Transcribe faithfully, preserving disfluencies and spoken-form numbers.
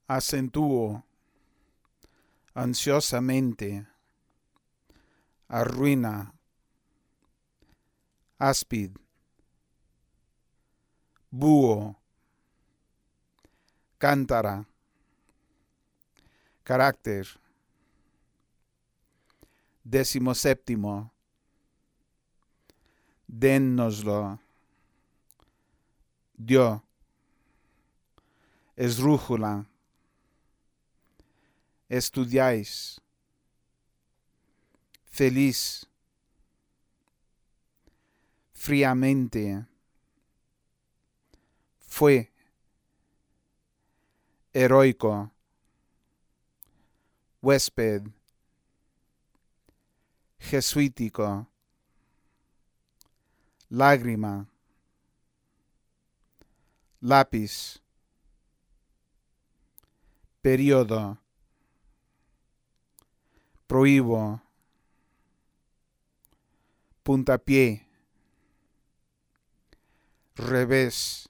acentúo, ansiosamente, arruina, áspid, búho, cántara, carácter, decimoséptimo, dénnoslo, dio, esdrújula, estudiáis, feliz, fríamente, fue, heroico, huésped, jesuítico, lágrima, lápiz, periodo, prohíbo, puntapié, revés,